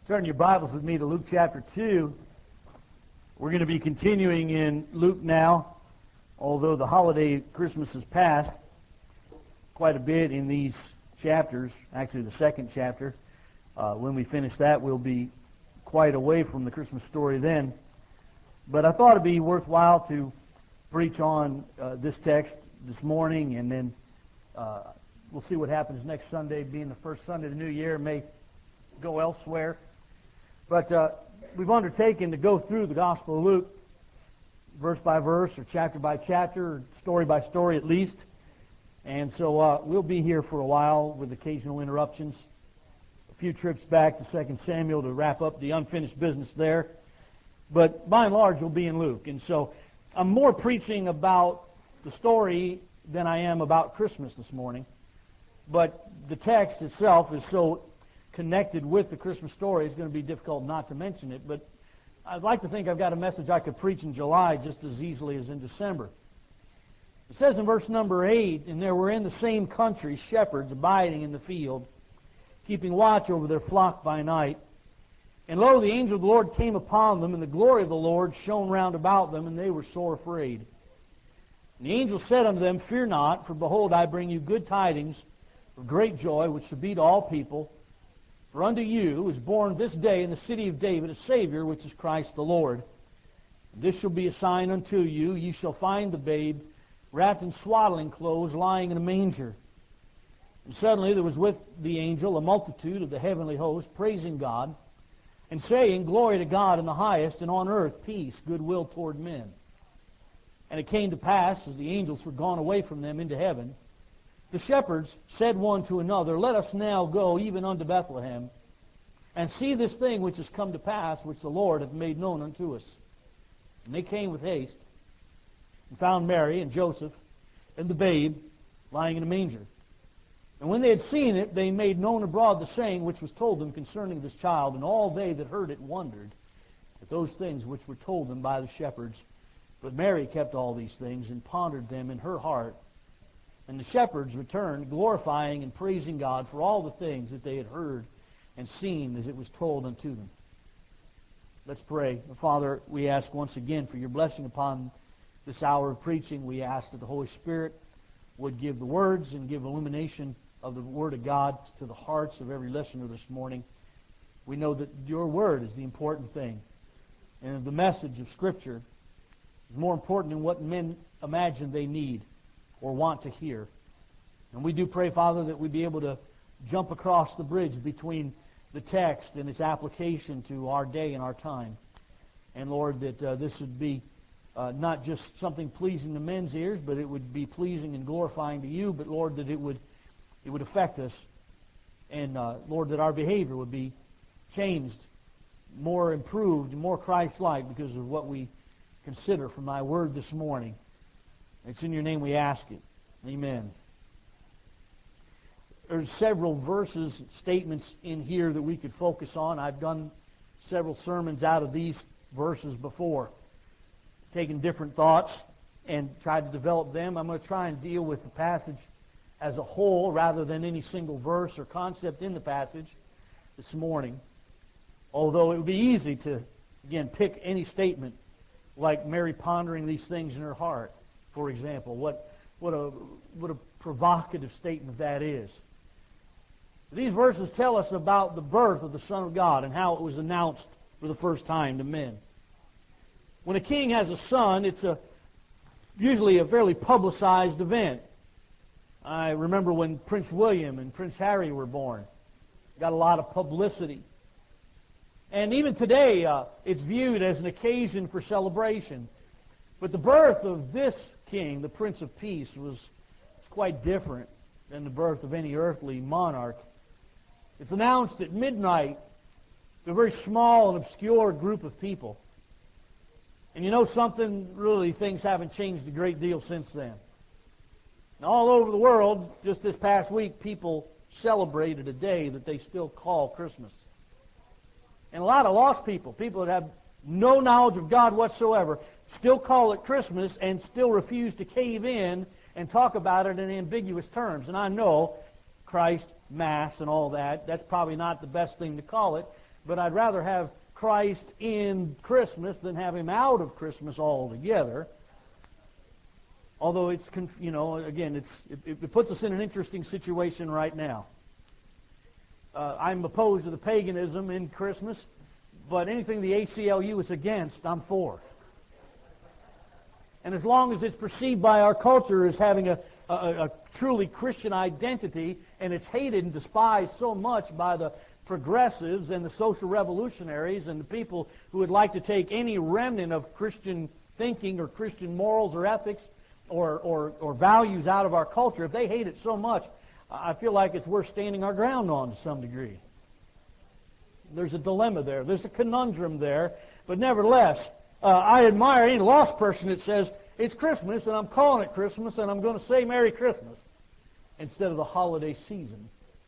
Turn your Bibles with me to Luke chapter 2. We're going to be continuing in Luke now, although the holiday Christmas has passed quite a bit in these chapters, actually the second chapter. When we finish that, we'll be quite away from the Christmas story then. But I thought it'd be worthwhile to preach on this text this morning, and then we'll see what happens next Sunday, being the first Sunday of the new year. It may go elsewhere. But we've undertaken to go through the Gospel of Luke, verse by verse, or chapter by chapter, or story by story at least. And so we'll be here for a while with occasional interruptions. A few trips back to 2 Samuel to wrap up the unfinished business there. But by and large, we'll be in Luke. And so I'm more preaching about the story than I am about Christmas this morning. But the text itself is so connected with the Christmas story, it's going to be difficult not to mention it. But I'd like to think I've got a message I could preach in July just as easily as in December. It says in verse number 8, "And there were in the same country shepherds abiding in the field, keeping watch over their flock by night. And lo, the angel of the Lord came upon them, and the glory of the Lord shone round about them, and they were sore afraid. And the angel said unto them, Fear not, for behold, I bring you good tidings of great joy, which shall be to all people. For unto you is born this day in the city of David a Savior, which is Christ the Lord. And this shall be a sign unto you, ye shall find the babe wrapped in swaddling clothes, lying in a manger. And suddenly there was with the angel a multitude of the heavenly host, praising God, and saying, Glory to God in the highest, and on earth peace, goodwill toward men. And it came to pass, as the angels were gone away from them into heaven, the shepherds said one to another, Let us now go even unto Bethlehem, and see this thing which is come to pass, which the Lord hath made known unto us. And they came with haste, and found Mary and Joseph, and the babe lying in a manger. And when they had seen it, they made known abroad the saying which was told them concerning this child. And all they that heard it wondered at those things which were told them by the shepherds. But Mary kept all these things, and pondered them in her heart. And the shepherds returned, glorifying and praising God for all the things that they had heard and seen as it was told unto them." Let's pray. Father, we ask once again for your blessing upon this hour of preaching. We ask that the Holy Spirit would give the words and give illumination of the Word of God to the hearts of every listener this morning. We know that your Word is the important thing. And the message of Scripture is more important than what men imagine they need or want to hear. And we do pray, Father, that we be able to jump across the bridge between the text and its application to our day and our time. And Lord, that this would be not just something pleasing to men's ears, but it would be pleasing and glorifying to you. But Lord, that it would affect us. And Lord, that our behavior would be changed, more improved, more Christ-like because of what we consider from thy word this morning. It's in your name we ask it. Amen. There's several verses, statements in here that we could focus on. I've done several sermons out of these verses before, taken different thoughts and tried to develop them. I'm going to try and deal with the passage as a whole rather than any single verse or concept in the passage this morning. Although it would be easy to, again, pick any statement like Mary pondering these things in her heart. For example, what a provocative statement that is. These verses tell us about the birth of the Son of God and how it was announced for the first time to men. When a king has a son, it's usually a fairly publicized event. I remember when Prince William and Prince Harry were born. Got a lot of publicity. And even today, it's viewed as an occasion for celebration. But the birth of this king, the Prince of Peace, was quite different than the birth of any earthly monarch. It's announced at midnight to a very small and obscure group of people. And you know something? Really, things haven't changed a great deal since then. And all over the world, just this past week, people celebrated a day that they still call Christmas. And a lot of lost people, people that have no knowledge of God whatsoever, still call it Christmas and still refuse to cave in and talk about it in ambiguous terms. And I know Christ, Mass, and all that, that's probably not the best thing to call it. but I'd rather have Christ in Christmas than have Him out of Christmas altogether. Although it's, again, it puts us in an interesting situation right now. I'm opposed to the paganism in Christmas, but anything the ACLU is against, I'm for. And as long as it's perceived by our culture as having a truly Christian identity, and it's hated and despised so much by the progressives and the social revolutionaries and the people who would like to take any remnant of Christian thinking or Christian morals or ethics or values out of our culture, if they hate it so much, I feel like it's worth standing our ground on to some degree. There's a dilemma there. There's a conundrum there. But nevertheless, I admire any lost person that says, it's Christmas, and I'm calling it Christmas, and I'm going to say Merry Christmas instead of the holiday season.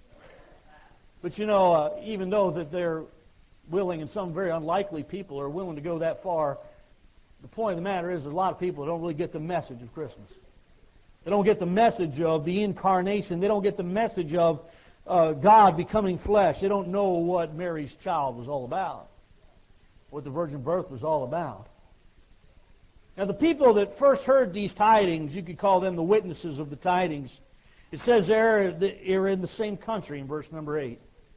But even though that they're willing, and some very unlikely people are willing to go that far, the point of the matter is a lot of people don't really get the message of Christmas. They don't get the message of the incarnation. They don't get the message of God becoming flesh. They don't know what Mary's child was all about, what the virgin birth was all about. Now, the people that first heard these tidings, you could call them the witnesses of the tidings. It says they're in the same country in verse number 8.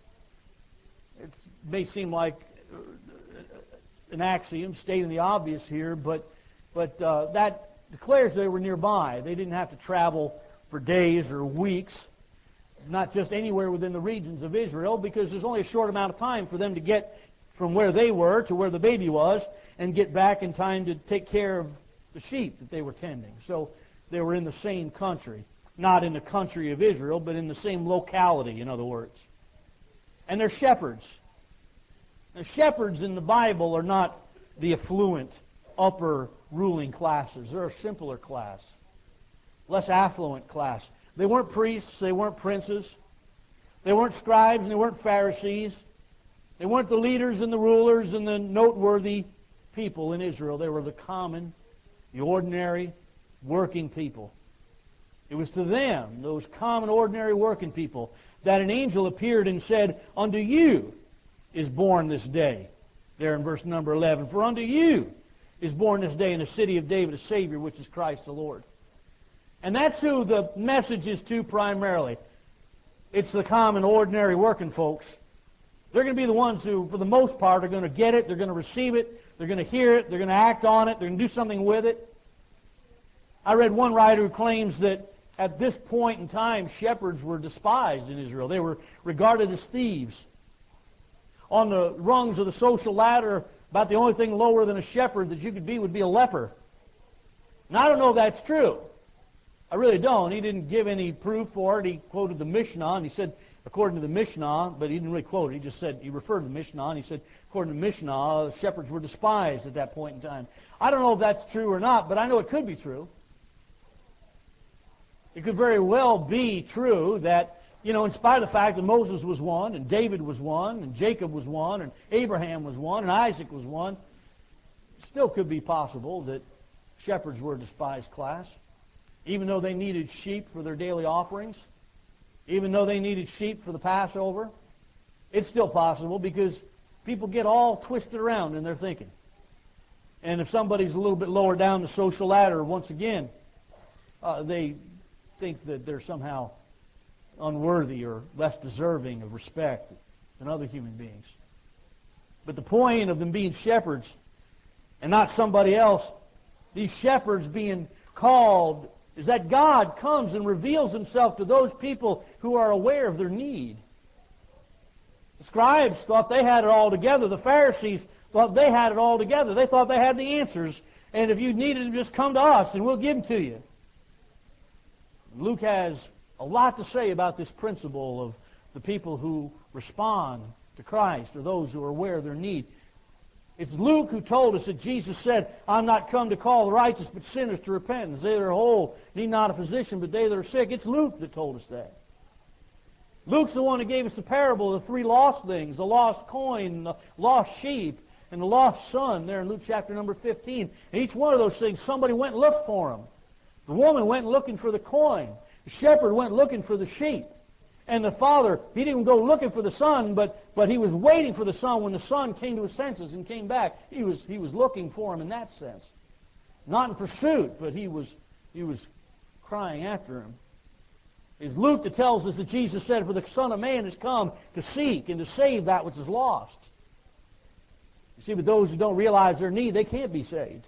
It may seem like an axiom, stating the obvious here, but that declares they were nearby. They didn't have to travel for days or weeks, not just anywhere within the regions of Israel, because there's only a short amount of time for them to get from where they were to where the baby was and get back in time to take care of the sheep that they were tending. So they were in the same country. Not in the country of Israel, but in the same locality, in other words. And they're shepherds. Now, shepherds in the Bible are not the affluent, upper ruling classes. They're a simpler class, less affluent class. They weren't priests, they weren't princes, they weren't scribes, and they weren't Pharisees. They weren't the leaders and the rulers and the noteworthy people in Israel. They were the common, the ordinary, working people. It was to them, those common, ordinary working people, that an angel appeared and said, "Unto you is born this day." There in verse number 11. "For unto you is born this day in the city of David a Savior, which is Christ the Lord." And that's who the message is to primarily. It's the common, ordinary working folks. They're going to be the ones who, for the most part, are going to get it, they're going to receive it, they're going to hear it, they're going to act on it, they're going to do something with it. I read one writer who claims that at this point in time, shepherds were despised in Israel. They were regarded as thieves. On the rungs of the social ladder, about the only thing lower than a shepherd that you could be would be a leper. Now, I don't know if that's true. I really don't. He didn't give any proof for it. He quoted the Mishnah, and he said, according to the Mishnah, but he didn't really quote it. He just said, he referred to the Mishnah, and he said, according to the Mishnah, shepherds were despised at that point in time. I don't know if that's true or not, but I know it could be true. It could very well be true that, in spite of the fact that Moses was one, and David was one, and Jacob was one, and Abraham was one, and Isaac was one, it still could be possible that shepherds were a despised class, even though they needed sheep for their daily offerings, even though they needed sheep for the Passover. It's still possible because people get all twisted around in their thinking. And if somebody's a little bit lower down the social ladder, once again, they think that they're somehow unworthy or less deserving of respect than other human beings. But the point of them being shepherds and not somebody else, these shepherds being called, is that God comes and reveals Himself to those people who are aware of their need. The scribes thought they had it all together. The Pharisees thought they had it all together. They thought they had the answers. And if you needed them, just come to us and we'll give them to you. Luke has a lot to say about this principle of the people who respond to Christ, or those who are aware of their need. It's Luke who told us that Jesus said, "I'm not come to call the righteous, but sinners to repentance. They that are whole need not a physician, but they that are sick." It's Luke that told us that. Luke's the one who gave us the parable of the three lost things, the lost coin, the lost sheep, and the lost son, there in Luke chapter number 15. And each one of those things, somebody went and looked for them. The woman went looking for the coin. The shepherd went looking for the sheep. And the father, he didn't go looking for the son, but he was waiting for the son. When the son came to his senses and came back, he was looking for him in that sense. Not in pursuit, but he was crying after him. It's Luke that tells us that Jesus said, "For the Son of Man has come to seek and to save that which is lost." You see, but those who don't realize their need, they can't be saved.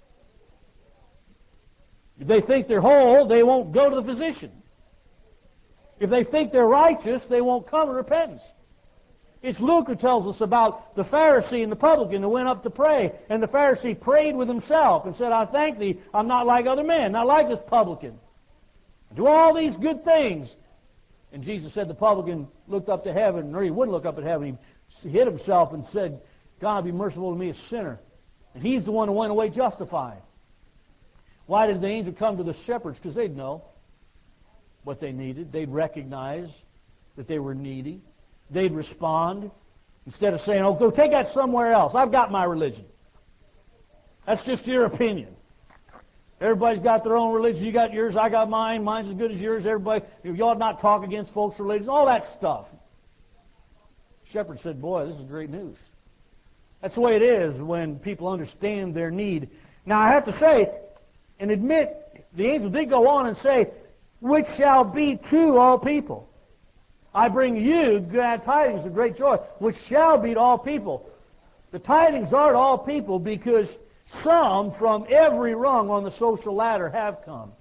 If they think they're whole, they won't go to the physician. If they think they're righteous, they won't come to repentance. It's Luke who tells us about the Pharisee and the publican who went up to pray. And the Pharisee prayed with himself and said, "I thank thee, I'm not like other men, not like this publican. I do all these good things." And Jesus said the publican looked up to heaven, or he wouldn't look up at heaven. He hid himself and said, "God, be merciful to me, a sinner." And he's the one who went away justified. Why did the angel come to the shepherds? Because they'd know what they needed. They'd recognize that they were needy. They'd respond instead of saying, "Oh, go take that somewhere else. I've got my religion." That's just your opinion. Everybody's got their own religion. You got yours, I got mine. Mine's as good as yours. Everybody, you ought not talk against folks' religions. All that stuff. Shepherd said, "Boy, this is great news." That's the way it is when people understand their need. Now, I have to say and admit, the angel did go on and say, "Which shall be to all people. I bring you glad tidings of great joy, which shall be to all people." The tidings are to all people because some from every rung on the social ladder have come.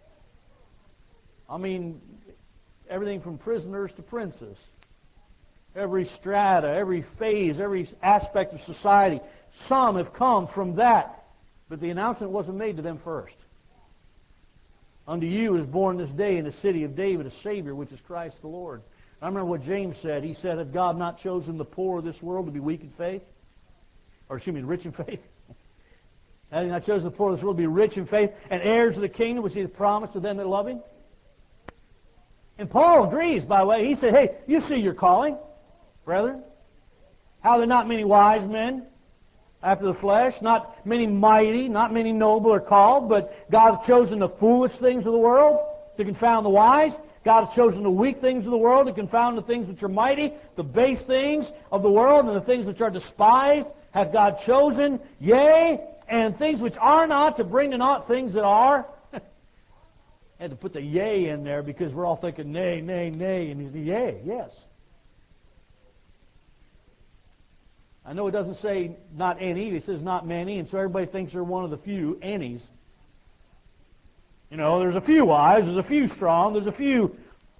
I mean, everything from prisoners to princes. Every strata, every phase, every aspect of society. Some have come from that, but the announcement wasn't made to them first. "Unto you is born this day in the city of David a Savior, which is Christ the Lord." I remember what James said. He said, "Had God not chosen the poor of this world to be weak in faith?" Or excuse me, rich in faith? "Had he not chosen the poor of this world to be rich in faith, and heirs of the kingdom which he hath promised to them that love him?" And Paul agrees, by the way. He said, "Hey, you see your calling, brethren. How there are not many wise men after the flesh, not many mighty, not many noble are called, but God hath chosen the foolish things of the world to confound the wise. God hath chosen the weak things of the world to confound the things which are mighty. The base things of the world and the things which are despised hath God chosen, yea, and things which are not, to bring to naught things that are." Had to put the yea in there because we're all thinking nay, nay, nay, and he's the yea, yes. I know it doesn't say not any, it says not many, and so everybody thinks they're one of the few anys. You know, there's a few wise, there's a few strong, there's a few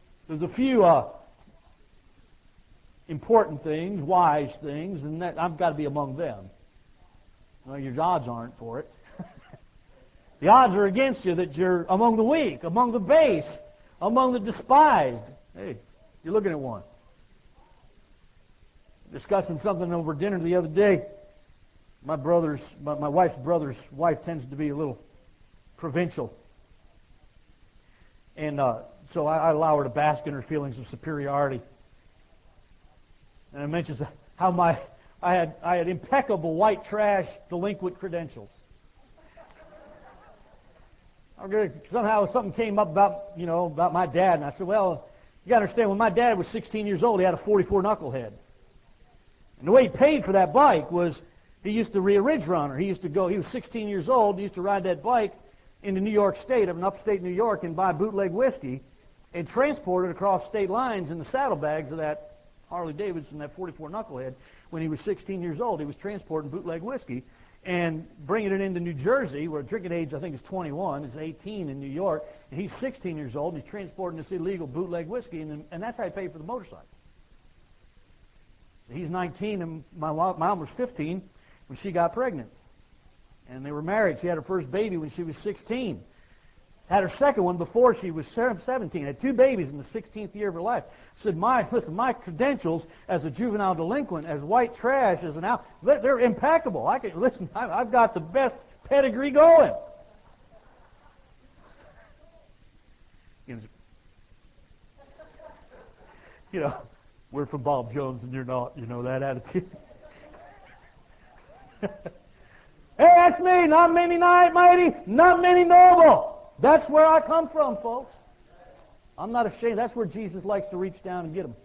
important things, wise things, and that I've got to be among them. Well, your odds aren't for it. The odds are against you that you're among the weak, among the base, among the despised. Hey, you're looking at one. Discussing something over dinner the other day. My wife's brother's wife tends to be a little provincial. And so I allow her to bask in her feelings of superiority. And I mentions how I had impeccable white trash delinquent credentials. Somehow something came up about my dad, and I said, "Well, you got to understand, when my dad was 16 years old, he had a 44 knucklehead. And the way he paid for that bike was he used to be a ridge runner. He was 16 years old, he used to ride that bike into New York State, up in upstate New York, and buy bootleg whiskey and transport it across state lines in the saddlebags of that Harley Davidson, that 44 knucklehead. When he was 16 years old, he was transporting bootleg whiskey and bringing it into New Jersey, where drinking age, I think, is 21, is 18 in New York, and he's 16 years old, and he's transporting this illegal bootleg whiskey, and that's how he paid for the motorcycle. He's 19, and my mom was 15 when she got pregnant. And they were married. She had her first baby when she was 16. Had her second one before she was 17. Had two babies in the 16th year of her life. Said, my credentials as a juvenile delinquent, as white trash, as they're impeccable. I've got the best pedigree going. You know, we're from Bob Jones and you're not, that attitude. Hey, that's me. Not many mighty, not many noble. That's where I come from, folks. I'm not ashamed. That's where Jesus likes to reach down and get them.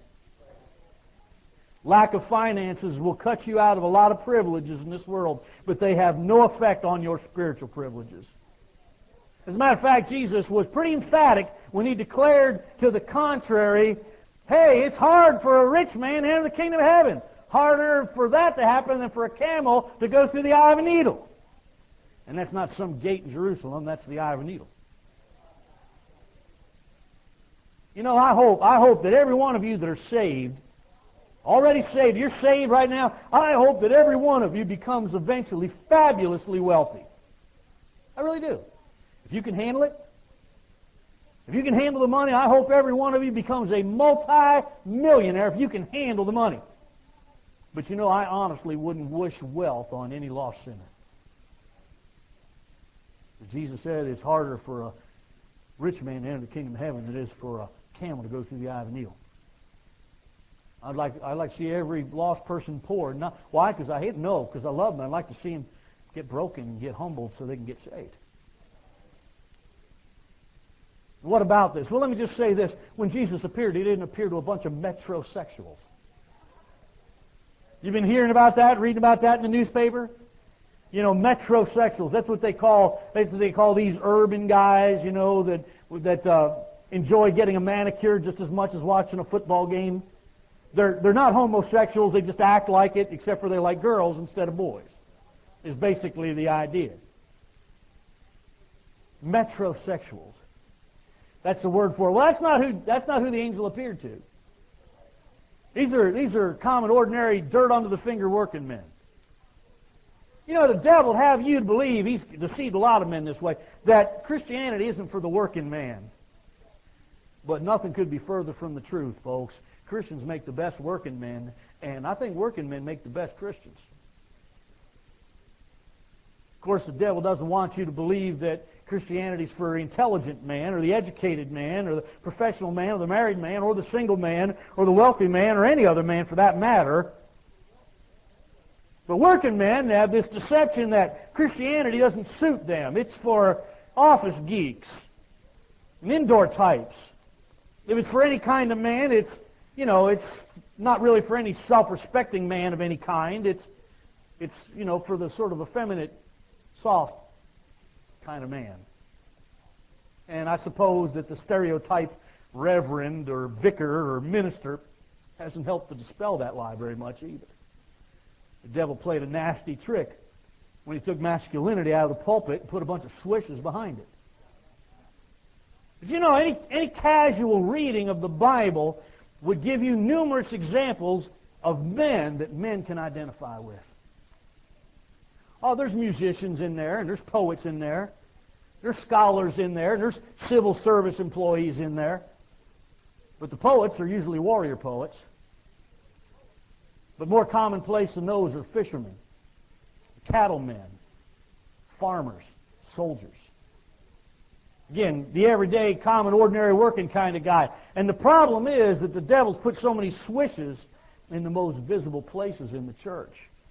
Lack of finances will cut you out of a lot of privileges in this world, but they have no effect on your spiritual privileges. As a matter of fact, Jesus was pretty emphatic when he declared to the contrary, hey, it's hard for a rich man to enter the kingdom of heaven. Harder for that to happen than for a camel to go through the eye of a needle. And that's not some gate in Jerusalem, that's the eye of a needle. You know, I hope that every one of you that are saved, already saved, you're saved right now, I hope that every one of you becomes eventually fabulously wealthy. I really do. If you can handle it, if you can handle the money, I hope every one of you becomes a multi-millionaire if you can handle the money. But you know, I honestly wouldn't wish wealth on any lost sinner. As Jesus said, it's harder for a rich man to enter the kingdom of heaven than it is for a camel to go through the eye of a needle. I'd like to see every lost person poor. Not, why? Because I hate no, because I love them. I'd like to see them get broken and get humbled so they can get saved. What about this? Well, let me just say this. When Jesus appeared, he didn't appear to a bunch of metrosexuals. You've been hearing about that, reading about that in the newspaper? You know, metrosexuals. That's what they call these urban guys, you know, that enjoy getting a manicure just as much as watching a football game. They're not homosexuals. They just act like it, except for they like girls instead of boys. Is basically the idea. Metrosexuals. That's the word for it. Well, that's not who the angel appeared to. These are common, ordinary, dirt under the finger working men. You know, the devil will have you to believe, he's deceived a lot of men this way, that Christianity isn't for the working man. But nothing could be further from the truth, folks. Christians make the best working men, and I think working men make the best Christians. Of course, the devil doesn't want you to believe that Christianity is for the intelligent man, or the educated man, or the professional man, or the married man, or the single man, or the wealthy man, or any other man for that matter. But working men have this deception that Christianity doesn't suit them. It's for office geeks and indoor types. If it's for any kind of man, it's not really for any self-respecting man of any kind. It's for the sort of effeminate, soft kind of man. And I suppose that the stereotype reverend or vicar or minister hasn't helped to dispel that lie very much either. The devil played a nasty trick when he took masculinity out of the pulpit and put a bunch of swishes behind it. But you know, any casual reading of the Bible would give you numerous examples of men that men can identify with. Oh, there's musicians in there, and there's poets in there. There's scholars in there. There's civil service employees in there. But the poets are usually warrior poets. But more commonplace than those are fishermen, cattlemen, farmers, soldiers. Again, the everyday, common, ordinary, working kind of guy. And the problem is that the devil's put so many swishes in the most visible places in the church.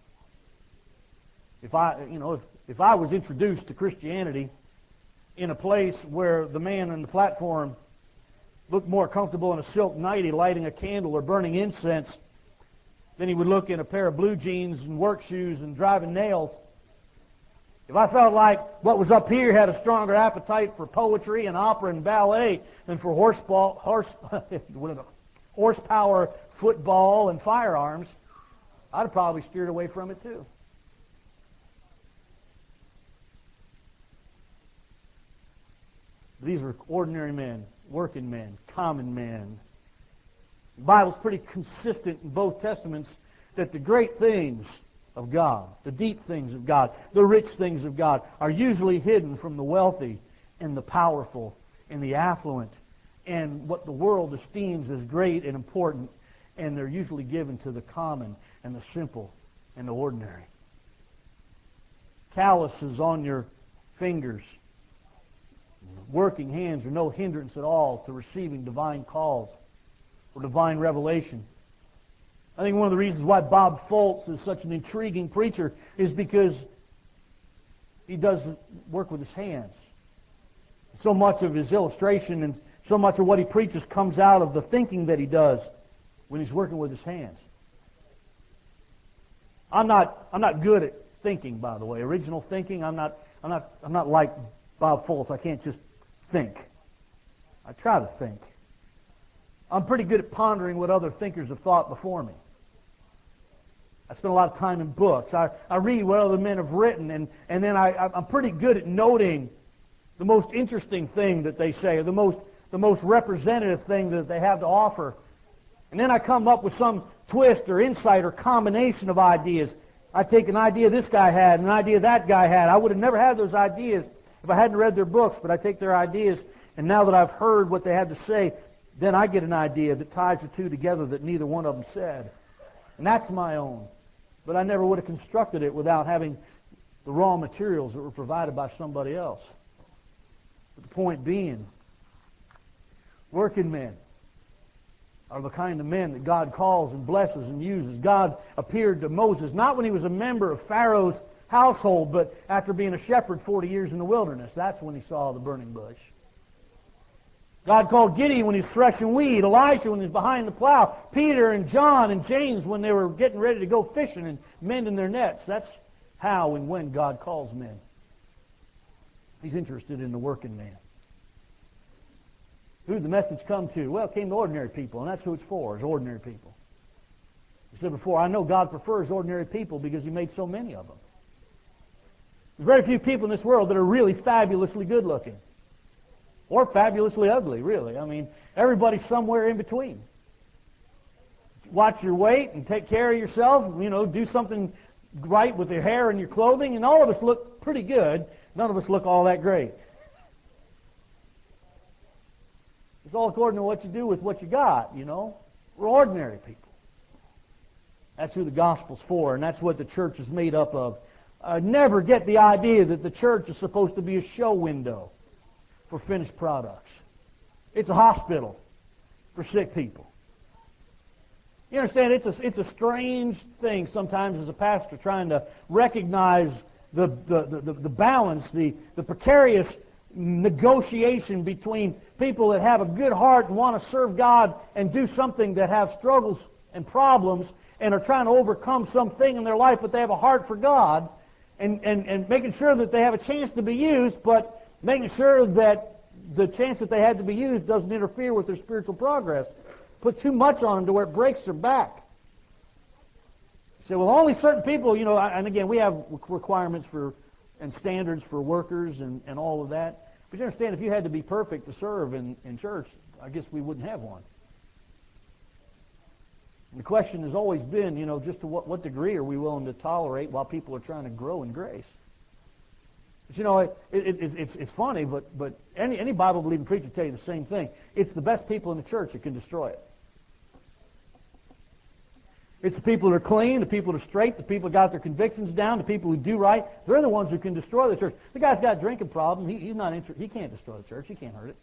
If I was introduced to Christianity in a place where the man on the platform looked more comfortable in a silk nightie lighting a candle or burning incense than he would look in a pair of blue jeans and work shoes and driving nails, if I felt like what was up here had a stronger appetite for poetry and opera and ballet than for horsepower, football, and firearms, I'd have probably steered away from it too. These are ordinary men, working men, common men. The Bible's pretty consistent in both Testaments that the great things of God, the deep things of God, the rich things of God, are usually hidden from the wealthy and the powerful and the affluent and what the world esteems as great and important, and they're usually given to the common and the simple and the ordinary. Calluses on your fingers, working hands are no hindrance at all to receiving divine calls or divine revelation. I think one of the reasons why Bob Foltz is such an intriguing preacher is because he does work with his hands. So much of his illustration and So much of what he preaches comes out of the thinking that he does when he's working with his hands. I'm not good at thinking, by the way. Original thinking, I'm not like Bob Foltz. I can't just think. I try to think. I'm pretty good at pondering what other thinkers have thought before me. I spend a lot of time in books. I read what other men have written, and then I'm pretty good at noting the most interesting thing that they say, or the most representative thing that they have to offer. And then I come up with some twist or insight or combination of ideas. I take an idea this guy had, an idea that guy had. I would have never had those ideas if I hadn't read their books, but I take their ideas, and now that I've heard what they had to say, then I get an idea that ties the two together that neither one of them said. And that's my own. But I never would have constructed it without having the raw materials that were provided by somebody else. But the point being, working men are the kind of men that God calls and blesses and uses. God appeared to Moses, not when he was a member of Pharaoh's household, but after being a shepherd 40 years in the wilderness. That's when he saw the burning bush. God called Gideon when he's threshing wheat, Elijah when he's behind the plow, Peter and John and James when they were getting ready to go fishing and mending their nets. That's how and when God calls men. He's interested in the working man. Who did the message come to? Well, it came to ordinary people, and that's who it's for, is ordinary people. I said before, I know God prefers ordinary people because he made so many of them. There's very few people in this world that are really fabulously good looking. Or fabulously ugly, really. I mean, everybody's somewhere in between. Watch your weight and take care of yourself. You know, do something right with your hair and your clothing, and all of us look pretty good. None of us look all that great. It's all according to what you do with what you got, you know. We're ordinary people. That's who the gospel's for, and that's what the church is made up of. Never get the idea that the church is supposed to be a show window for finished products. It's a hospital for sick people. You understand, it's a strange thing sometimes as a pastor trying to recognize the balance, the precarious negotiation between people that have a good heart and want to serve God and do something that have struggles and problems and are trying to overcome something in their life, but they have a heart for God, and making sure that they have a chance to be used, but making sure that the chance that they had to be used doesn't interfere with their spiritual progress. Put too much on them to where it breaks their back. So, well, only certain people, you know, and again, we have requirements for and standards for workers and all of that. But you understand, if you had to be perfect to serve in church, I guess we wouldn't have one. And the question has always been, you know, just to what degree are we willing to tolerate while people are trying to grow in grace? But you know, it's funny, but any Bible-believing preacher will tell you the same thing. It's the best people in the church that can destroy it. It's the people that are clean, the people that are straight, the people that got their convictions down, the people who do right. They're the ones who can destroy the church. The guy's got a drinking problem. He's not interested. He can't destroy the church. He can't hurt it.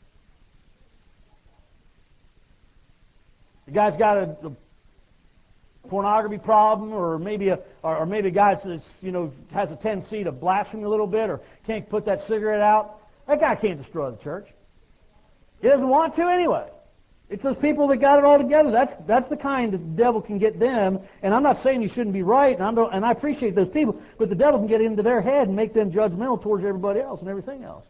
The guy's got a pornography problem, or maybe a guy that's, you know, has a tendency to blaspheme a little bit, or can't put that cigarette out. That guy can't destroy the church. He doesn't want to anyway. It's those people that got it all together. That's the kind that the devil can get them. And I'm not saying you shouldn't be right, and I appreciate those people, but the devil can get into their head and make them judgmental towards everybody else and everything else.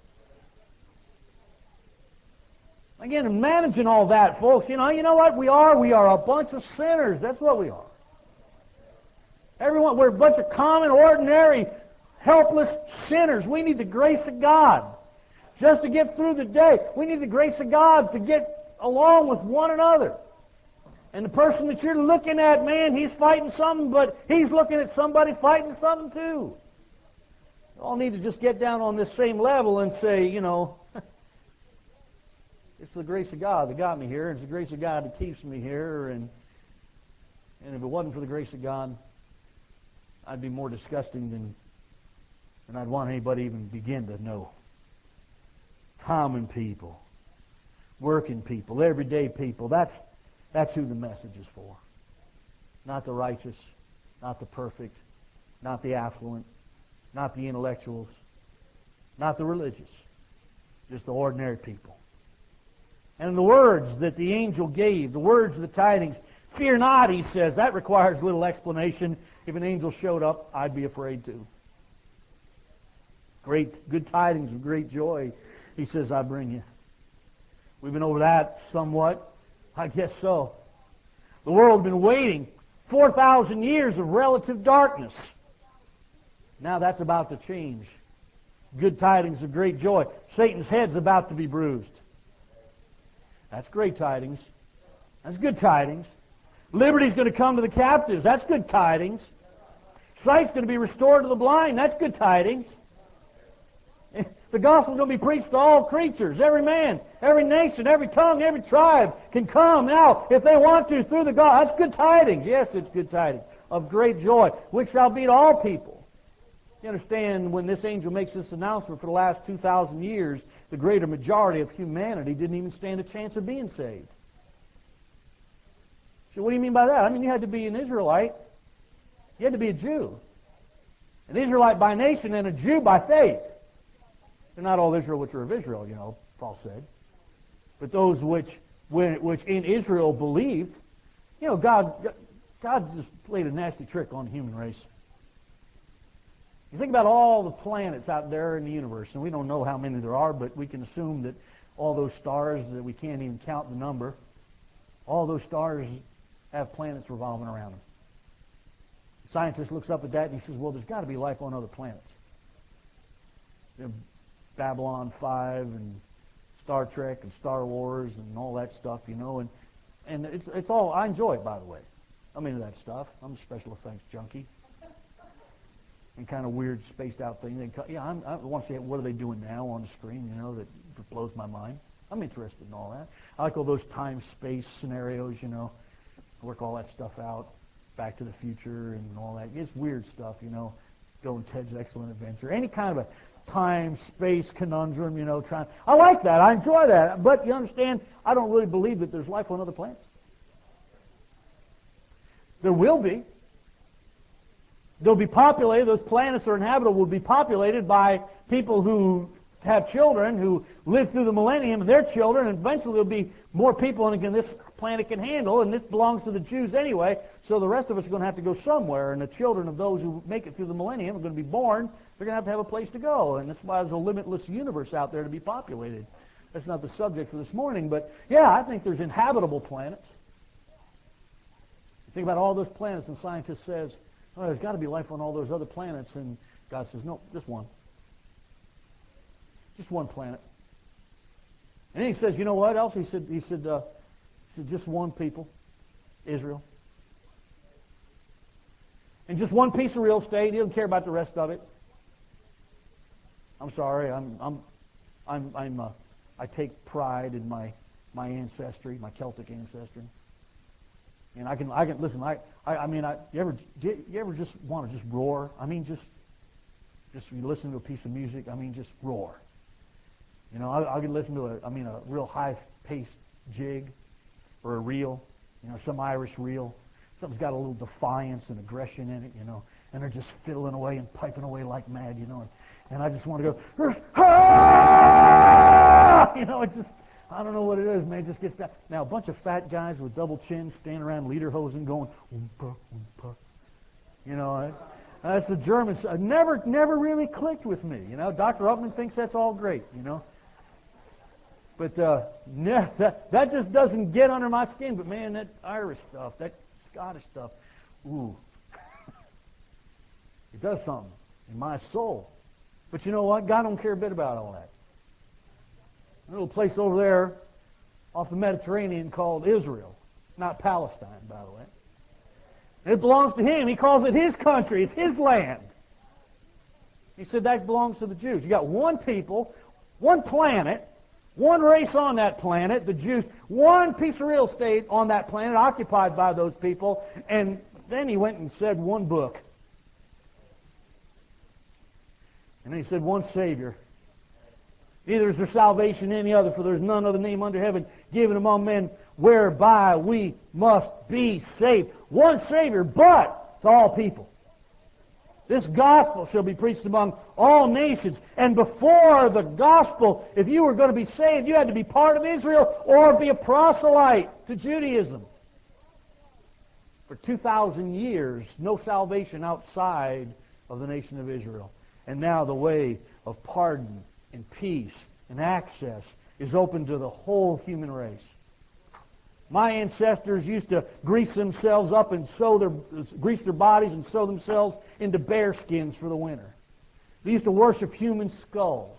Again, in managing all that, folks, you know what we are? We are a bunch of sinners. That's what we are. Everyone, we're a bunch of common, ordinary, helpless sinners. We need the grace of God just to get through the day. We need the grace of God to get along with one another. And the person that you're looking at, man, he's fighting something, but he's looking at somebody fighting something too. You all need to just get down on this same level and say, you know, it's the grace of God that got me here. It's the grace of God that keeps me here. And if it wasn't for the grace of God, I'd be more disgusting than I'd want anybody to even begin to know. Common people. Working people, everyday people. That's who the message is for. Not the righteous, not the perfect, not the affluent, not the intellectuals, not the religious. Just the ordinary people. And the words that the angel gave, the words of the tidings, fear not, he says. That requires little explanation. If an angel showed up, I'd be afraid too. Great, good tidings of great joy, he says, I bring you. We've been over that somewhat. I guess so. The world had been waiting 4,000 years of relative darkness. Now that's about to change. Good tidings of great joy. Satan's head's about to be bruised. That's great tidings. That's good tidings. Liberty's going to come to the captives. That's good tidings. Sight's going to be restored to the blind. That's good tidings. The gospel's going to be preached to all creatures. Every man, every nation, every tongue, every tribe can come now, if they want to, through the gospel. That's good tidings. Yes, it's good tidings of great joy, which shall be to all people. You understand, when this angel makes this announcement, for the last 2,000 years, the greater majority of humanity didn't even stand a chance of being saved. So what do you mean by that? I mean, you had to be an Israelite. You had to be a Jew. An Israelite by nation and a Jew by faith. They're not all Israel which are of Israel, you know, Paul said. But those which in Israel believed, you know, God just played a nasty trick on the human race. You think about all the planets out there in the universe, and we don't know how many there are, but we can assume that all those stars that we can't even count the number, all those stars have planets revolving around them. The scientist looks up at that and he says, well, there's got to be life on other planets. You know, Babylon 5 and Star Trek and Star Wars and all that stuff, you know, and it's all, I enjoy it, by the way. I'm into that stuff. I'm a special effects junkie. And kind of weird, spaced out thing. I want to see what are they doing now on the screen, you know, that blows my mind. I'm interested in all that. I like all those time-space scenarios, you know. I work all that stuff out. Back to the Future and all that. It's weird stuff, you know. Bill and Ted's Excellent Adventure. Any kind of a time-space conundrum, you know. I like that. I enjoy that. But you understand, I don't really believe that there's life on other planets. There will be. They'll be populated. Those planets are inhabitable. Will be populated by people who have children, who live through the millennium, and their children, and eventually there'll be more people than this planet can handle, and this belongs to the Jews anyway, so the rest of us are going to have to go somewhere, and the children of those who make it through the millennium are going to be born. They're going to have a place to go, and that's why there's a limitless universe out there to be populated. That's not the subject for this morning, but yeah, I think there's inhabitable planets. You think about all those planets, and scientists says, oh, there's got to be life on all those other planets, and God says, no, just one. Just one planet. And then he says, you know what else? He said, just one people, Israel. And just one piece of real estate. He doesn't care about the rest of it. I'm sorry. I take pride in my ancestry, my Celtic ancestry. And I can listen. You ever just want to just roar? I mean, just you listen to a piece of music. I mean, just roar. You know, I can listen to a real high-paced jig or a reel. You know, some Irish reel. Something's got a little defiance and aggression in it. You know, and they're just fiddling away and piping away like mad. You know, and I just want to go. Ah! You know, it just. I don't know what it is, man. It just gets that. Now, a bunch of fat guys with double chins standing around lederhosen going, oompa, oompa. You know, that's the German. Never really clicked with me. You know, Dr. Upman thinks that's all great, you know. But that just doesn't get under my skin. But, man, that Irish stuff, that Scottish stuff, ooh. It does something in my soul. But you know what? God don't care a bit about all that. A little place over there off the Mediterranean called Israel. Not Palestine, by the way. It belongs to him. He calls it his country. It's his land. He said that belongs to the Jews. You got one people, one planet, one race on that planet, the Jews, one piece of real estate on that planet occupied by those people, and then he went and said one book. And then he said one Savior. Neither is there salvation in any other, for there is none other name under heaven given among men whereby we must be saved. One Savior, but to all people. This gospel shall be preached among all nations. And before the gospel, if you were going to be saved, you had to be part of Israel or be a proselyte to Judaism. For 2,000 years, no salvation outside of the nation of Israel. And now the way of pardon and peace and access is open to the whole human race. My ancestors used to grease themselves up and grease their bodies and sew themselves into bear skins for the winter. They used to worship human skulls.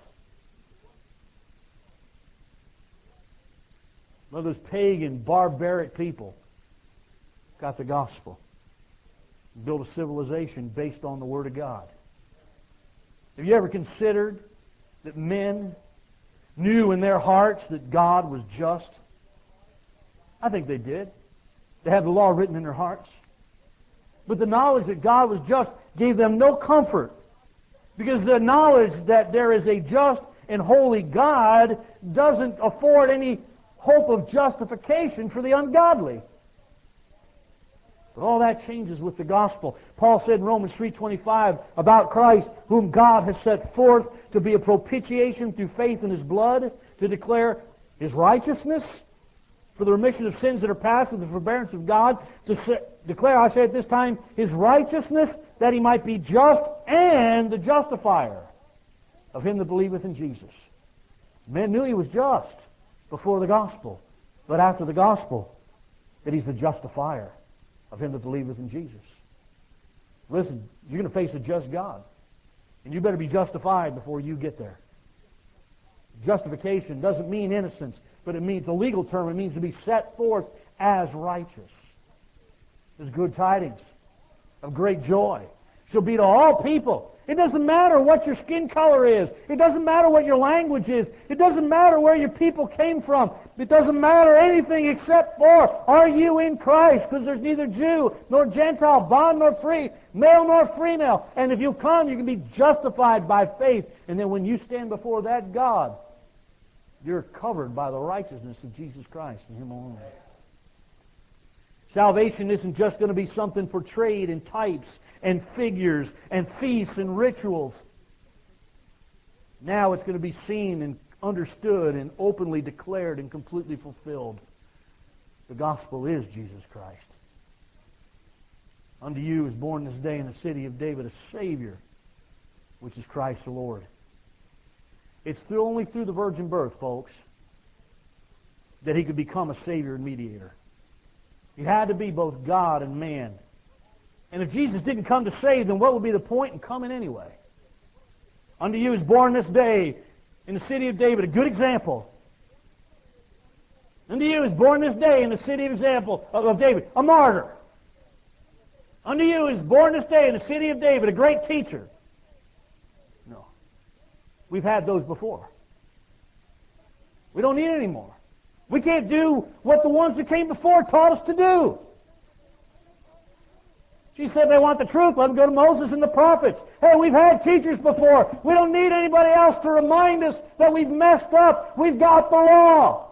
Well, those pagan, barbaric people got the gospel. Built a civilization based on the Word of God. Have you ever considered that men knew in their hearts that God was just? I think they did. They had the law written in their hearts. But the knowledge that God was just gave them no comfort, because the knowledge that there is a just and holy God doesn't afford any hope of justification for the ungodly. But all that changes with the gospel. Paul said in Romans 3:25 about Christ, whom God has set forth to be a propitiation through faith in His blood, to declare His righteousness for the remission of sins that are past with the forbearance of God, to declare, I say at this time, His righteousness, that He might be just and the justifier of him that believeth in Jesus. Men knew He was just before the gospel, but after the gospel, that He's the justifier of him that believeth in Jesus. Listen, you're going to face a just God, and you better be justified before you get there. Justification doesn't mean innocence, but it means, a legal term, it means to be set forth as righteous. There's good tidings of great joy. Shall be to all people. It doesn't matter what your skin color is. It doesn't matter what your language is. It doesn't matter where your people came from. It doesn't matter anything except for, are you in Christ? Because there's neither Jew nor Gentile, bond nor free, male nor female. And if you come, you can be justified by faith. And then when you stand before that God, you're covered by the righteousness of Jesus Christ and Him alone. Salvation isn't just going to be something portrayed in types and figures and feasts and rituals. Now it's going to be seen and understood and openly declared and completely fulfilled. The gospel is Jesus Christ. Unto you is born this day in the city of David a Savior, which is Christ the Lord. It's only through the virgin birth, folks, that He could become a Savior and mediator. He had to be both God and man. And if Jesus didn't come to save, then what would be the point in coming anyway? Unto you is born this day in the city of David a good example. Unto you is born this day in the city of David a martyr. Unto you is born this day in the city of David a great teacher. No. We've had those before. We don't need it anymore. We can't do what the ones that came before taught us to do. She said they want the truth. Let them go to Moses and the prophets. Hey, we've had teachers before. We don't need anybody else to remind us that we've messed up. We've got the law.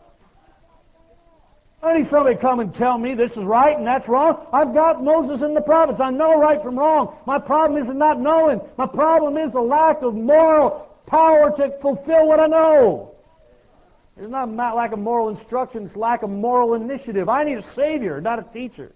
I need somebody to come and tell me this is right and that's wrong. I've got Moses and the prophets. I know right from wrong. My problem isn't not knowing. My problem is the lack of moral power to fulfill what I know. It's not lack of moral instruction, it's lack of moral initiative. I need a Savior, not a teacher.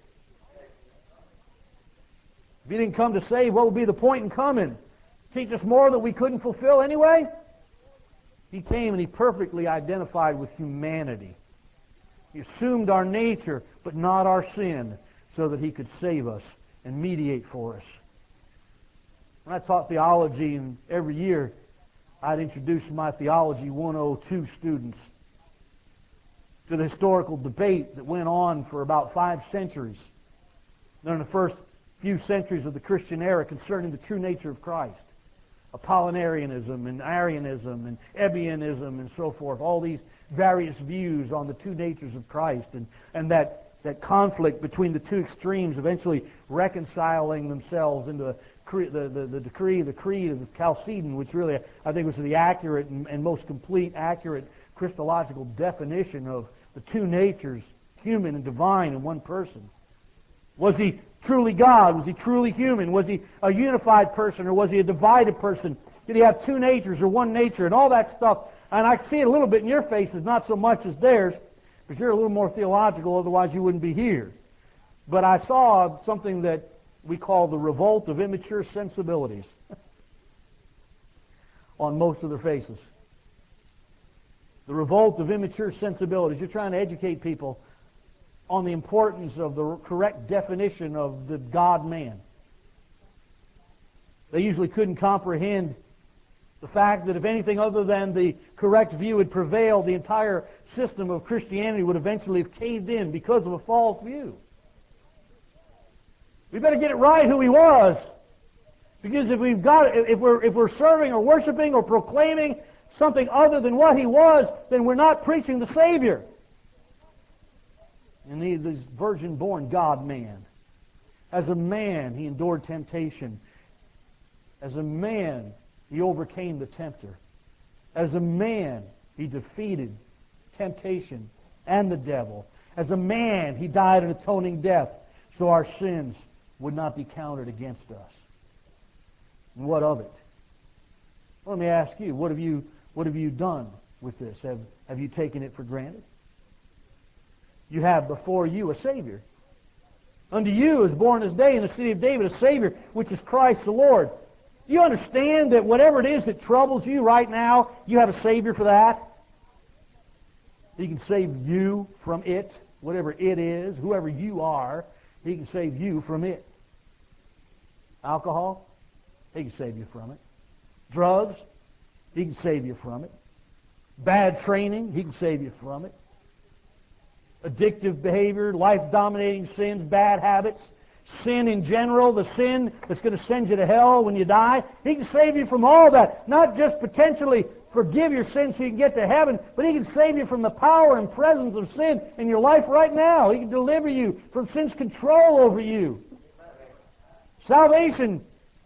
If He didn't come to save, what would be the point in coming? Teach us more that we couldn't fulfill anyway? He came and He perfectly identified with humanity. He assumed our nature, but not our sin, so that He could save us and mediate for us. When I taught theology, and every year I'd introduce my Theology 102 students to the historical debate that went on for about 5 centuries during the first few centuries of the Christian era concerning the true nature of Christ. Apollinarianism and Arianism and Ebionism and so forth, all these various views on the two natures of Christ, and that conflict between the two extremes eventually reconciling themselves into the creed of Chalcedon, which really I think was the accurate and most complete, accurate Christological definition of the two natures, human and divine, in one person. Was he truly God? Was he truly human? Was he a unified person, or was he a divided person? Did he have two natures or one nature, and all that stuff? And I see it a little bit in your faces, not so much as theirs, because you're a little more theological, otherwise you wouldn't be here. But I saw something that we call the revolt of immature sensibilities on most of their faces. The revolt of immature sensibilities. You're trying to educate people on the importance of the correct definition of the God-man. They usually couldn't comprehend the fact that if anything other than the correct view had prevailed, the entire system of Christianity would eventually have caved in because of a false view. We better get it right who he was. Because if we're serving or worshiping or proclaiming something other than what he was, then we're not preaching the Savior. And he, this virgin-born God-man. As a man, he endured temptation. As a man, he overcame the tempter. As a man, he defeated temptation and the devil. As a man, he died an atoning death so our sins would not be counted against us. And what of it? Let me ask you, what have you done with this? Have you taken it for granted? You have before you a Savior. Unto you is born this day in the city of David a Savior, which is Christ the Lord. Do you understand that whatever it is that troubles you right now, you have a Savior for that? He can save you from it, whatever it is, whoever you are. He can save you from it. Alcohol, he can save you from it. Drugs, he can save you from it. Bad training, he can save you from it. Addictive behavior, life-dominating sins, bad habits, sin in general, the sin that's going to send you to hell when you die. He can save you from all that. Not just potentially forgive your sins so you can get to heaven, but he can save you from the power and presence of sin in your life right now. He can deliver you from sin's control over you. Salvation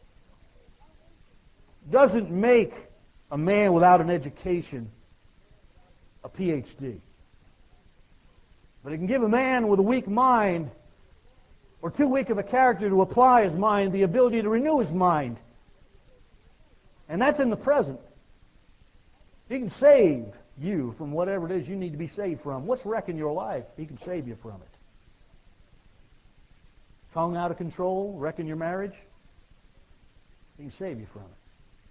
doesn't make a man without an education a PhD. But it can give a man with a weak mind or too weak of a character to apply his mind the ability to renew his mind. And that's in the present. He can save you from whatever it is you need to be saved from. What's wrecking your life? He can save you from it. Tongue out of control, wrecking your marriage? He can save you from it.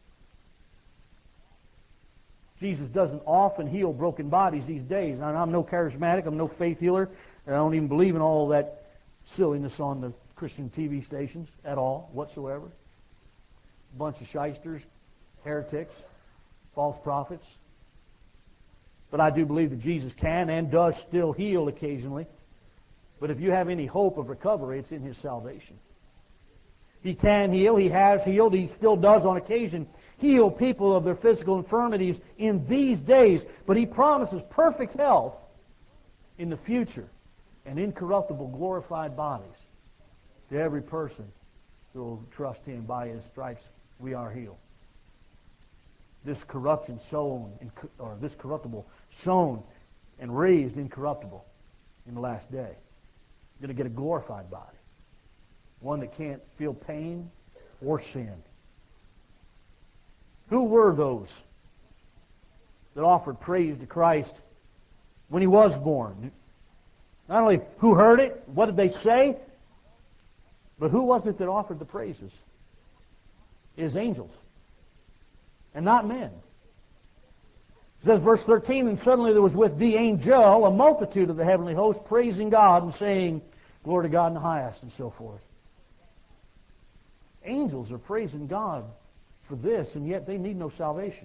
Jesus doesn't often heal broken bodies these days. And I'm no charismatic, I'm no faith healer, and I don't even believe in all that silliness on the Christian TV stations at all, whatsoever. A bunch of shysters, heretics, false prophets. But I do believe that Jesus can and does still heal occasionally. But if you have any hope of recovery, it's in his salvation. He can heal, he has healed, he still does on occasion heal people of their physical infirmities in these days. But he promises perfect health in the future and incorruptible, glorified bodies to every person who will trust him. By his stripes we are healed. This corruption sown, or this corruptible sown and raised incorruptible in the last day. You're going to get a glorified body. One that can't feel pain or sin. Who were those that offered praise to Christ when he was born? Not only who heard it, what did they say, but who was it that offered the praises? It is angels, and not men. It says, verse 13, and suddenly there was with the angel a multitude of the heavenly host praising God and saying, glory to God in the highest, and so forth. Angels are praising God for this, and yet they need no salvation.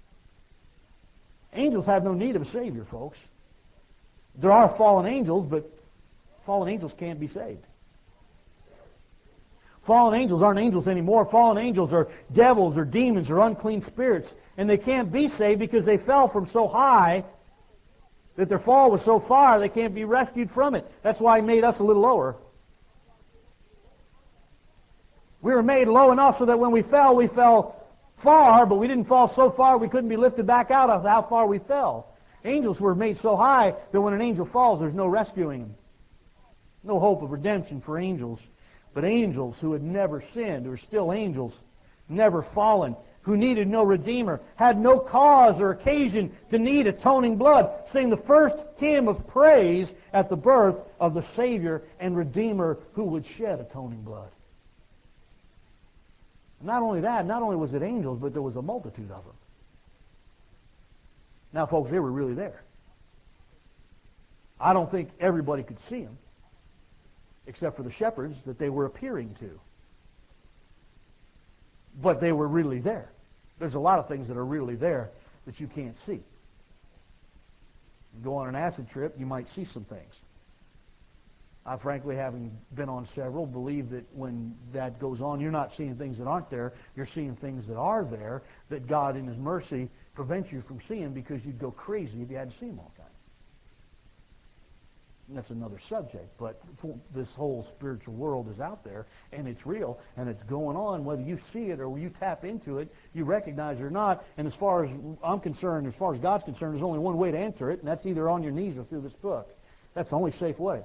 Angels have no need of a Savior, folks. There are fallen angels, but fallen angels can't be saved. Fallen angels aren't angels anymore. Fallen angels are devils or demons or unclean spirits, and they can't be saved because they fell from so high that their fall was so far they can't be rescued from it. That's why he made us a little lower. We were made low enough so that when we fell far, but we didn't fall so far we couldn't be lifted back out of how far we fell. Angels were made so high that when an angel falls, there's no rescuing him. No hope of redemption for angels. But angels who had never sinned, who are still angels, never fallen, who needed no Redeemer, had no cause or occasion to need atoning blood, sing the first hymn of praise at the birth of the Savior and Redeemer who would shed atoning blood. Not only that, not only was it angels, but there was a multitude of them. Now, folks, they were really there. I don't think everybody could see them, except for the shepherds that they were appearing to. But they were really there. There's a lot of things that are really there that you can't see. You go on an acid trip, you might see some things. I frankly, having been on several, believe that when that goes on, you're not seeing things that aren't there. You're seeing things that are there that God in His mercy prevents you from seeing because you'd go crazy if you had to see them all the time. And that's another subject, but this whole spiritual world is out there, and it's real, and it's going on. Whether you see it or you tap into it, you recognize it or not. And as far as I'm concerned, as far as God's concerned, there's only one way to enter it, and that's either on your knees or through this book. That's the only safe way.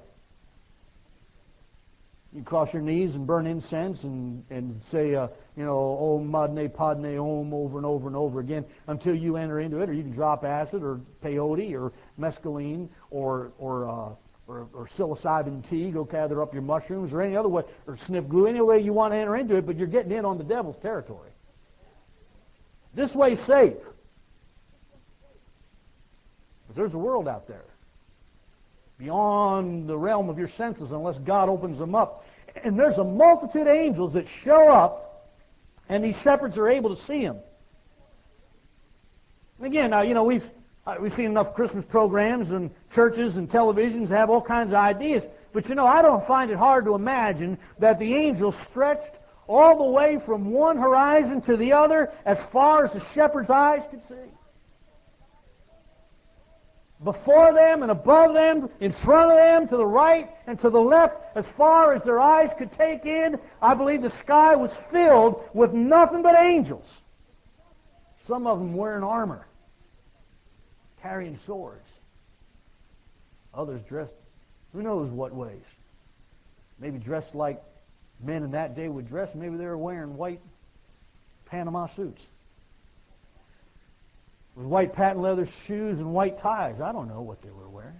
You cross your knees and burn incense and say, Om Madne Padne Om over and over and over again until you enter into it, or you can drop acid or peyote or mescaline or psilocybin tea, go gather up your mushrooms or any other way, or sniff glue, any way you want to enter into it, but you're getting in on the devil's territory. This way's safe. But there's a world out there beyond the realm of your senses unless God opens them up. And there's a multitude of angels that show up, and these shepherds are able to see them. And again, now, we've seen enough Christmas programs and churches and televisions have all kinds of ideas. But, I don't find it hard to imagine that the angels stretched all the way from one horizon to the other as far as the shepherd's eyes could see. Before them and above them, in front of them, to the right and to the left, as far as their eyes could take in, I believe the sky was filled with nothing but angels. Some of them wearing armor, carrying swords. Others dressed who knows what ways. Maybe dressed like men in that day would dress. Maybe they were wearing white Panama suits with white patent leather shoes and white ties. I don't know what they were wearing.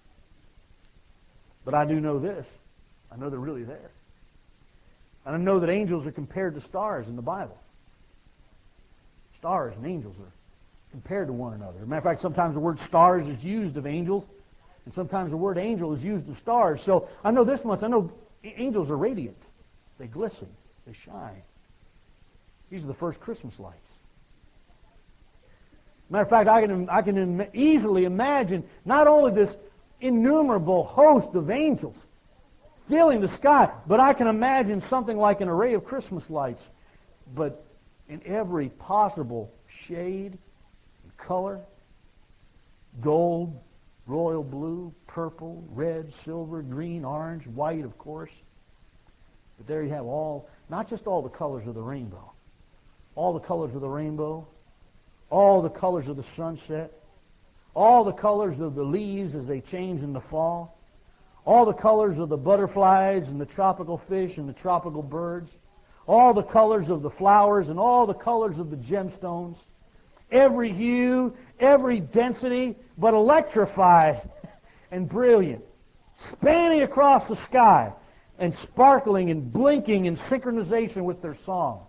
But I do know this. I know they're really there. And I know that angels are compared to stars in the Bible. Stars and angels are compared to one another. As a matter of fact, sometimes the word stars is used of angels, and sometimes the word angel is used of stars. So I know this much. I know angels are radiant. They glisten. They shine. These are the first Christmas lights. Matter of fact, I can easily imagine not only this innumerable host of angels filling the sky, but I can imagine something like an array of Christmas lights, but in every possible shade and color: gold, royal blue, purple, red, silver, green, orange, white, of course. But there you have not just all the colors of the rainbow, all the colors of the rainbow, all the colors of the sunset, all the colors of the leaves as they change in the fall, all the colors of the butterflies and the tropical fish and the tropical birds, all the colors of the flowers and all the colors of the gemstones, every hue, every density, but electrified and brilliant, spanning across the sky and sparkling and blinking in synchronization with their song.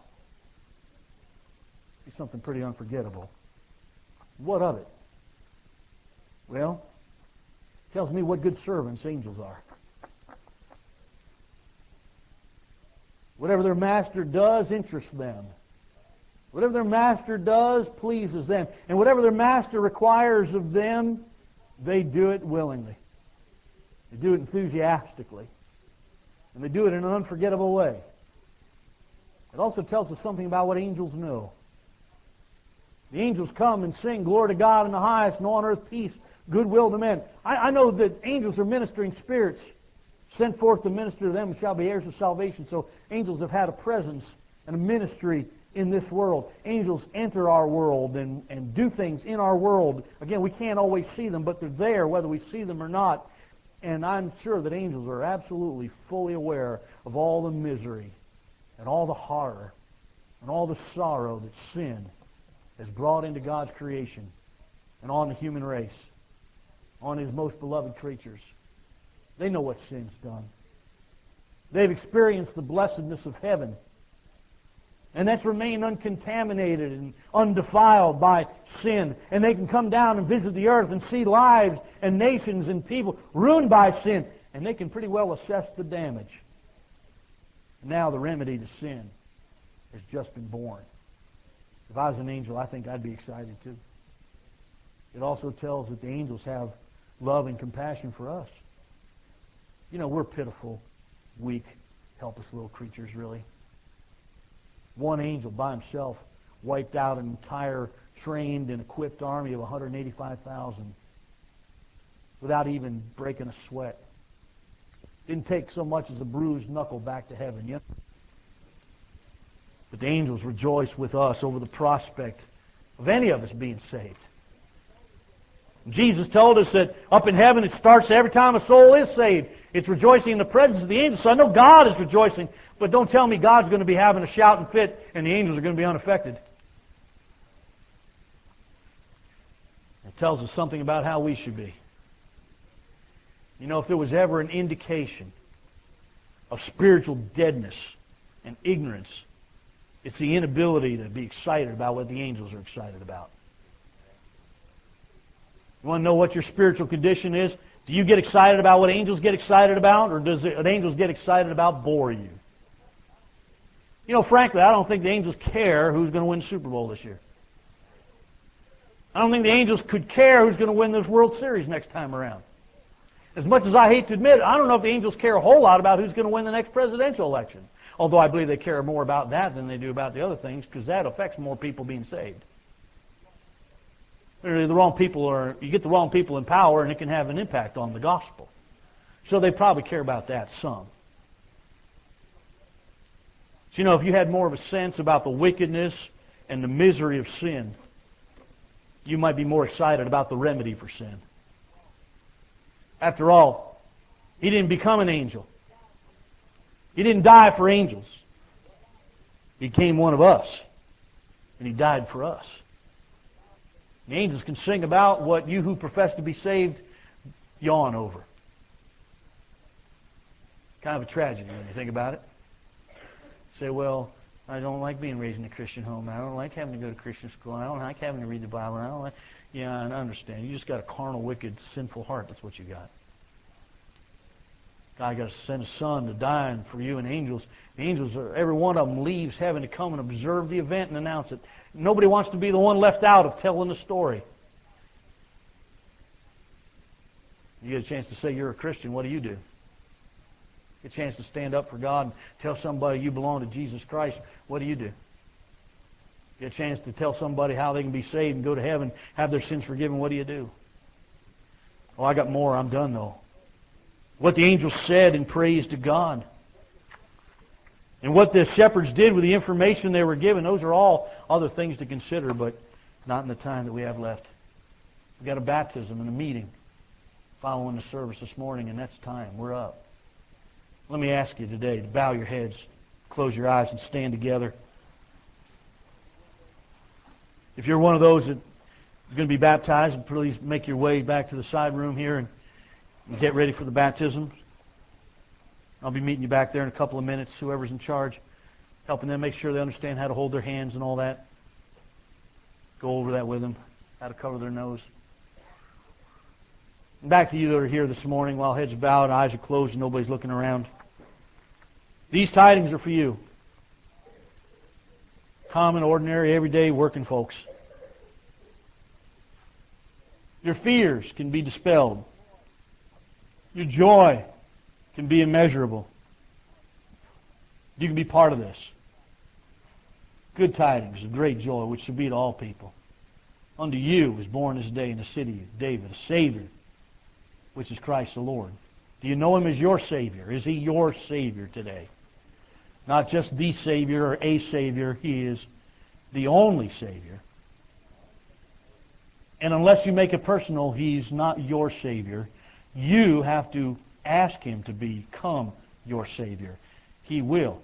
Be something pretty unforgettable. What of it? Well, it tells me what good servants angels are. Whatever their master does interests them. Whatever their master does pleases them. And whatever their master requires of them, they do it willingly. They do it enthusiastically. And they do it in an unforgettable way. It also tells us something about what angels know. The angels come and sing, "Glory to God in the highest, and on earth peace, goodwill to men." I know that angels are ministering spirits, sent forth to minister to them and shall be heirs of salvation. So angels have had a presence and a ministry in this world. Angels enter our world and do things in our world. Again, we can't always see them, but they're there whether we see them or not. And I'm sure that angels are absolutely fully aware of all the misery and all the horror and all the sorrow that sin has brought into God's creation and on the human race, on His most beloved creatures. They know what sin's done. They've experienced the blessedness of heaven, and that's remained uncontaminated and undefiled by sin. And they can come down and visit the earth and see lives and nations and people ruined by sin, and they can pretty well assess the damage. Now the remedy to sin has just been born. If I was an angel, I think I'd be excited too. It also tells that the angels have love and compassion for us. You know, we're pitiful, weak, helpless little creatures, really. One angel by himself wiped out an entire trained and equipped army of 185,000 without even breaking a sweat. Didn't take so much as a bruised knuckle back to heaven, you know? But the angels rejoice with us over the prospect of any of us being saved. Jesus told us that up in heaven it starts every time a soul is saved. It's rejoicing in the presence of the angels. So I know God is rejoicing, but don't tell me God's going to be having a shouting fit and the angels are going to be unaffected. It tells us something about how we should be. You know, if there was ever an indication of spiritual deadness and ignorance, it's the inability to be excited about what the angels are excited about. You want to know what your spiritual condition is? Do you get excited about what angels get excited about, or does an angels get excited about bore you? You know, frankly, I don't think the angels care who's going to win the Super Bowl this year. I don't think the angels could care who's going to win this World Series next time around. As much as I hate to admit it, I don't know if the angels care a whole lot about who's going to win the next presidential election. Although I believe they care more about that than they do about the other things, because that affects more people being saved. The wrong people you get the wrong people in power, and it can have an impact on the gospel. So they probably care about that some. So, you know, if you had more of a sense about the wickedness and the misery of sin, you might be more excited about the remedy for sin. After all, He didn't become an angel. He didn't die for angels. He became one of us, and He died for us. The angels can sing about what you who profess to be saved yawn over. Kind of a tragedy when you think about it. Say, well, I don't like being raised in a Christian home. I don't like having to go to Christian school. I don't like having to read the Bible. I don't like... Yeah, I understand. You just got a carnal, wicked, sinful heart. That's what you got. God got to send His Son to die for you, and angels. The angels, every one of them leaves heaven to come and observe the event and announce it. Nobody wants to be the one left out of telling the story. You get a chance to say you're a Christian, what do? Get a chance to stand up for God and tell somebody you belong to Jesus Christ, what do? Get a chance to tell somebody how they can be saved and go to heaven, have their sins forgiven, what do? Oh, I got more, I'm done though. What the angels said in praise to God. And what the shepherds did with the information they were given, those are all other things to consider, but not in the time that we have left. We've got a baptism and a meeting following the service this morning, and that's time. We're up. Let me ask you today to bow your heads, close your eyes, and stand together. If you're one of those that is going to be baptized, please make your way back to the side room here and get ready for the baptism. I'll be meeting you back there in a couple of minutes, whoever's in charge, helping them make sure they understand how to hold their hands and all that. Go over that with them, how to cover their nose. And back to you that are here this morning while heads are bowed, eyes are closed, and nobody's looking around. These tidings are for you. Common, ordinary, everyday working folks. Your fears can be dispelled. Your joy can be immeasurable. You can be part of this. Good tidings of great joy, which shall be to all people. Unto you is born this day in the city of David a Savior, which is Christ the Lord. Do you know Him as your Savior? Is He your Savior today? Not just the Savior or a Savior. He is the only Savior. And unless you make it personal, He's not your Savior. You have to ask Him to become your Savior. He will.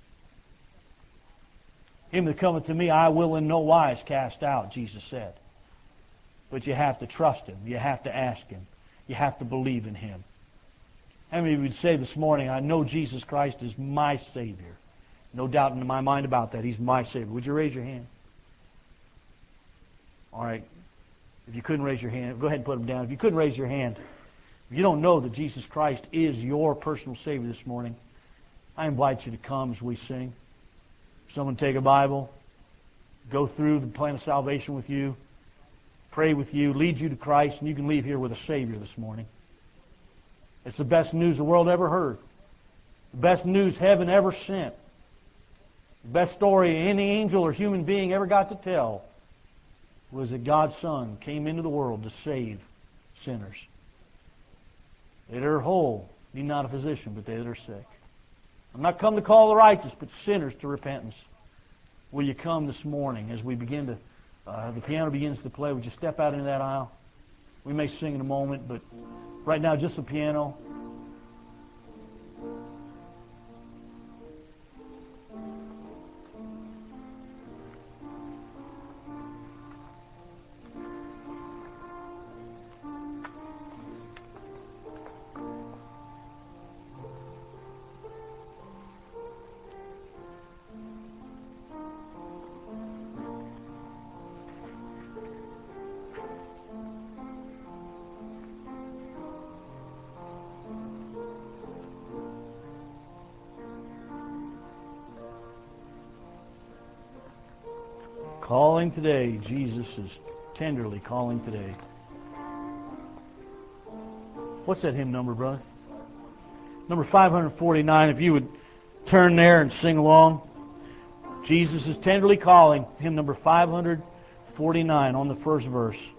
Him that cometh to me, I will in no wise cast out, Jesus said. But you have to trust Him. You have to ask Him. You have to believe in Him. How many of you would say this morning, I know Jesus Christ is my Savior? No doubt in my mind about that. He's my Savior. Would you raise your hand? All right. If you couldn't raise your hand, go ahead and put them down. If you couldn't raise your hand, if you don't know that Jesus Christ is your personal Savior this morning, I invite you to come as we sing. Someone take a Bible, go through the plan of salvation with you, pray with you, lead you to Christ, and you can leave here with a Savior this morning. It's the best news the world ever heard. The best news heaven ever sent. The best story any angel or human being ever got to tell was that God's Son came into the world to save sinners. They that are whole need not a physician, but they that are sick. I'm not come to call the righteous, but sinners to repentance. Will you come this morning as we begin to, the piano begins to play, would you step out into that aisle? We may sing in a moment, but right now just the piano. Calling today. Jesus is tenderly calling today. What's that hymn number, brother? Number 549. If you would turn there and sing along. Jesus is tenderly calling. Hymn number 549 on the first verse.